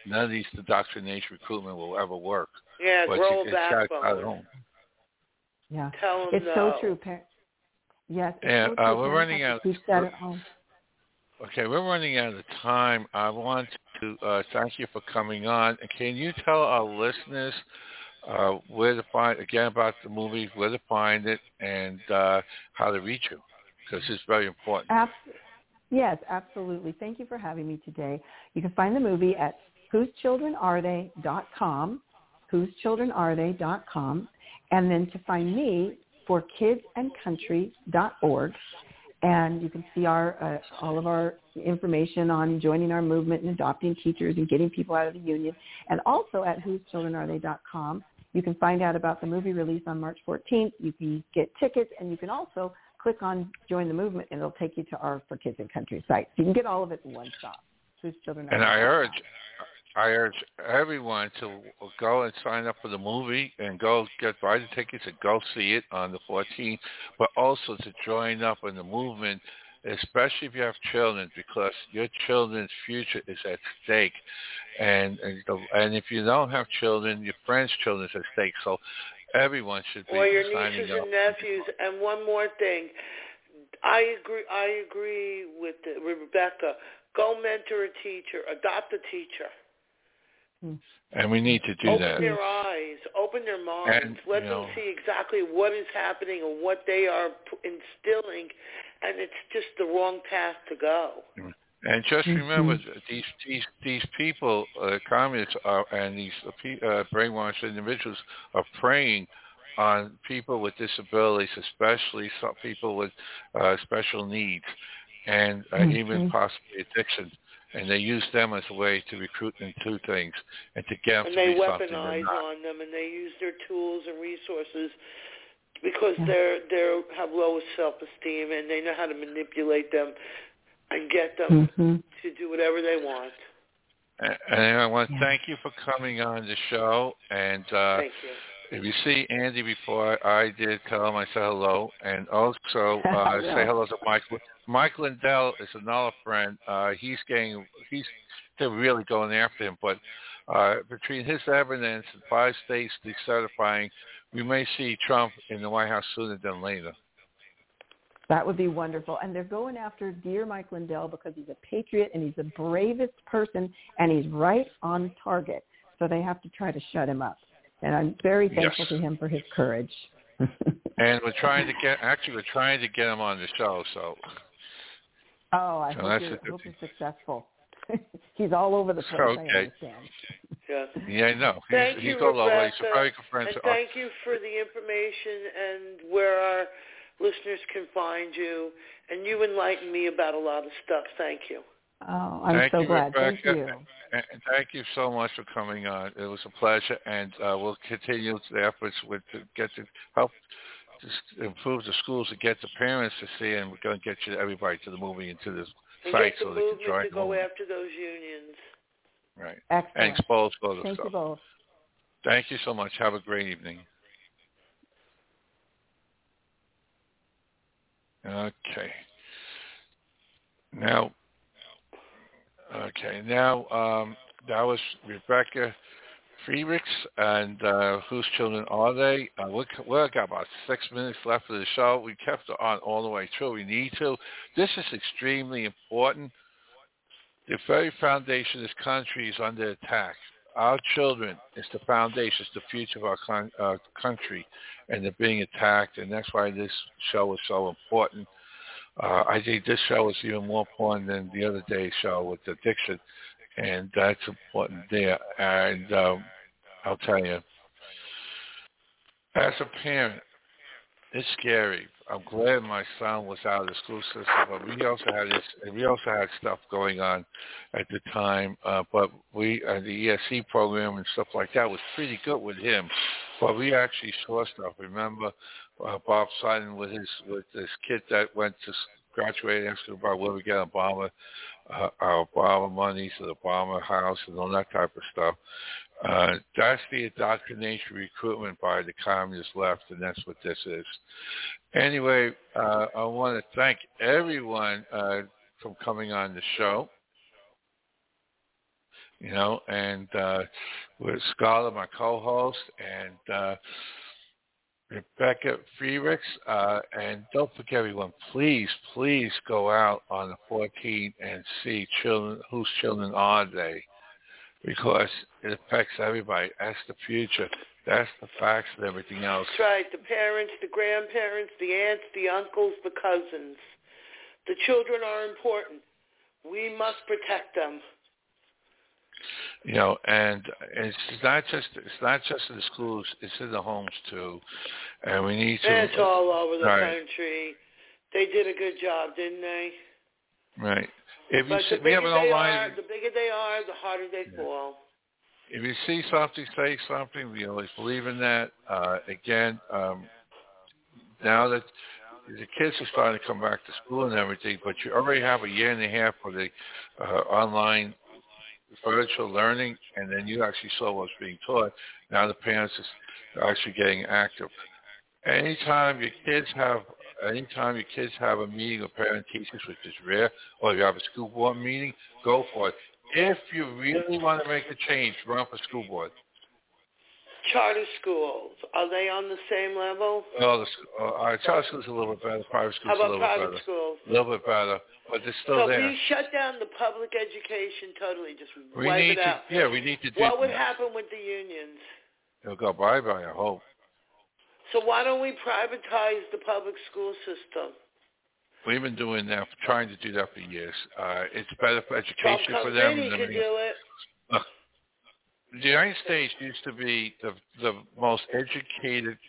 none of these indoctrination recruitment will ever work. Yeah, but grow a backbone. Yeah, tell them it's no. so true. Yes, yeah, so true. we're running out. Keep that at home. Okay, we're running out of time. I want to thank you for coming on. Can you tell our listeners where to find, again, about the movie, where to find it, and how to reach you? Because it's very important. Yes, absolutely. Thank you for having me today. You can find the movie at whosechildrenarethey.com, whosechildrenarethey.com, and then to find me for kidsandcountry.org. And you can see all of our information on joining our movement and adopting teachers and getting people out of the union. And also at whosechildrenarethey.com, you can find out about the movie release on March 14th. You can get tickets, and you can also click on Join the Movement, and it'll take you to our For Kids and Country site. So you can get all of it in one stop. And I urge everyone to go and sign up for the movie and go buy the tickets and go see it on the 14th, but also to join up in the movement, especially if you have children, because your children's future is at stake. And if you don't have children, your friends' children is at stake. So everyone should be or your signing nieces up. and nephews. And one more thing, I agree with Rebecca. Go mentor a teacher, adopt a teacher. And we need to do that. Open their eyes, open their minds, and, let them see exactly what is happening and what they are instilling, and it's just the wrong path to go. And just remember, these people, communists and these brainwashed individuals are preying on people with disabilities, especially some people with special needs, and even possibly addiction. And they use them as a way to recruit them to things and to get them to be something they're not. And they weaponize on them, and they use their tools and resources because they have low self-esteem, and they know how to manipulate them and get them to do whatever they want. And I want to thank you for coming on the show. And thank you. If you see Andy before I did, tell him I said hello. And also say hello to Michael. Mike Lindell is another friend. They're really going after him. But between his evidence and 5 states decertifying, we may see Trump in the White House sooner than later. That would be wonderful. And they're going after dear Mike Lindell because he's a patriot and he's the bravest person and he's right on target. So they have to try to shut him up. And I'm very thankful to him for his courage. And we're trying to get him on the show. So. Oh, I hope you're successful. He's all over the place. Okay. I understand. Yeah, no. Thank you, all over. Rebecca, He's a very good friend. And thank you for the information and where our listeners can find you. And you enlightened me about a lot of stuff. Thank you. Oh, I'm so glad. Rebecca. Thank you. And thank you so much for coming on. It was a pleasure, and we'll continue the efforts to help to improve the schools to get the parents to see, and we're going to get everybody to the movie and to the site so they can join. To go after those unions. Right. Excellent. And expose all the stuff. Thank you both. Thank you so much. Have a great evening. Okay. Now, that was Rebecca Friedrichs, and Whose Children Are They? We've got about 6 minutes left of the show. We kept it on all the way through. We need to. This is extremely important. The very foundation of this country is under attack. Our children is the foundation, it's the future of our country, and they're being attacked, and that's why this show is so important. I think this show is even more important than the other day's show with addiction, and that's important there. And I'll tell you, as a parent, it's scary. I'm glad my son was out of the school system, but we also had stuff going on at the time. But the ESC program and stuff like that was pretty good with him. But we actually saw stuff. Remember Bob Simon with this kid that went to graduate, asking about where we get Obama, our Obama monies, the Obama house, and all that type of stuff. That's the indoctrination recruitment by the communist left, and that's what this is. Anyway, I want to thank everyone for coming on the show. and with Scarlett, my co-host, and Rebecca Felix, and don't forget, everyone, please go out on the 14th and see whose children are they, because it affects everybody. That's the future. That's the facts and everything else. That's right. The parents, the grandparents, the aunts, the uncles, the cousins. The children are important. We must protect them. And it's not just in the schools; it's in the homes too, and we need to. It's all over the country. They did a good job, didn't they? Right. The bigger they are, the harder they fall. If you see something, say something. We always believe in that. Again, now that the kids are starting to come back to school and everything, but you already have a year and a half for the online virtual learning, and then you actually saw what's being taught. Now the parents are actually getting active. Anytime your kids have a meeting of parent teachers, which is rare, or you have a school board meeting, go for it. If you really want to make a change, run for school board. Charter schools, are they on the same level? Well, our charter schools are a little bit better. Private schools How are a about little private bit better. schools? A little bit better, but they're still there. So we shut down the public education totally, just we wipe need it out. Yeah, we need to do What would happen with the unions? It'll go bye-bye, I hope. So why don't we privatize the public school system? We've been doing that, trying to do that for years. It's better for education for them. He could do it. The United States used to be the most educated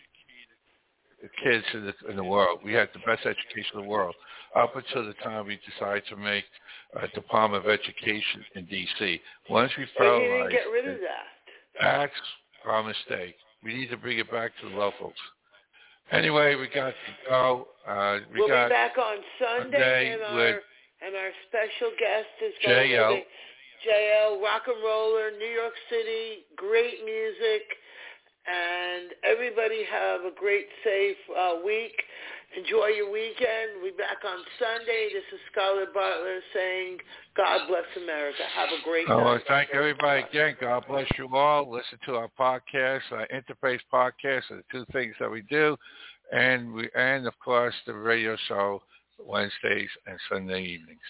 kids in the world. We had the best education in the world up until the time we decided to make a Department of Education in D.C. Once we federalized, you didn't get rid of that. That's our mistake. We need to bring it back to the locals. Anyway, we got to go. We'll be back on Sunday, and our special guest is JL. JL, rock and roller, New York City, great music, and everybody have a great, safe week. Enjoy your weekend. We'll be back on Sunday. This is Scarlett Butler saying, God bless America. Have a great night. Well, thank everybody again. God bless you all. Listen to our podcast, our Interface podcast, are the two things that we do. And of course, the radio show Wednesdays and Sunday evenings.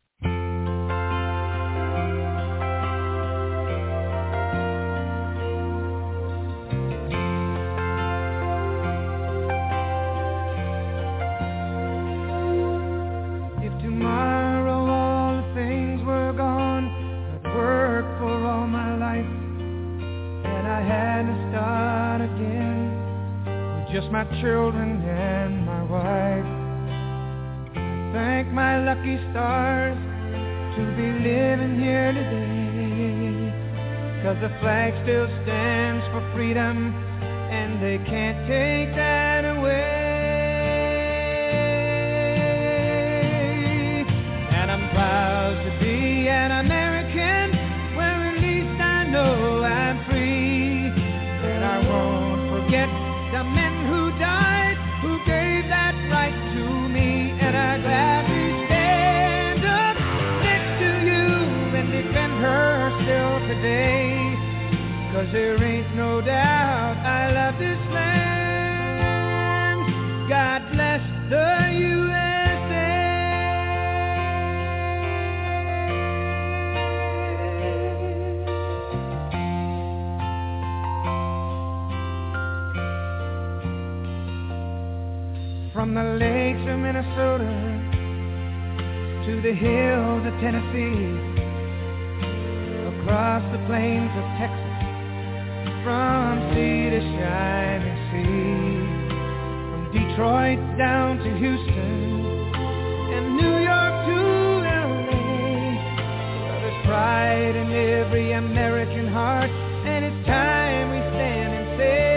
Just my children and my wife. Thank my lucky stars to be living here today, 'cause the flag still stands for freedom and they can't take that away. And I'm proud to be an American, where at least I know I'm free. And I won't forget the men who died, who gave that right to me. And I gladly stand up next to you and defend her still today, 'cause there ain't no doubt I love this land. God bless the USA. From the lakes of Minnesota to the hills of Tennessee, across the plains of Texas, from sea to shining sea, from Detroit down to Houston and New York to LA. Well, there's pride in every American heart, and it's time we stand and say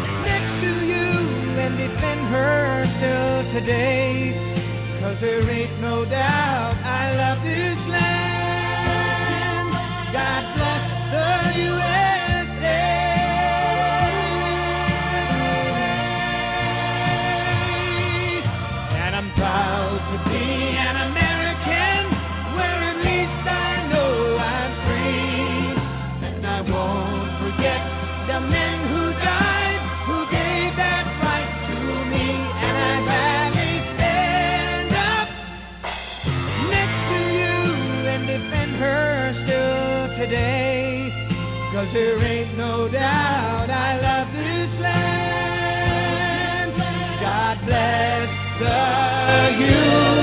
today, 'cause there ain't ain't no doubt I love this land. God bless the USA. And I'm proud to be an American, where at least I know I'm free. And I won't forget the men who died, who gave that right to me. And I'd gladly stand up next to you and defend her still today. 'Cause there ain't no doubt I love this land. God bless the USA.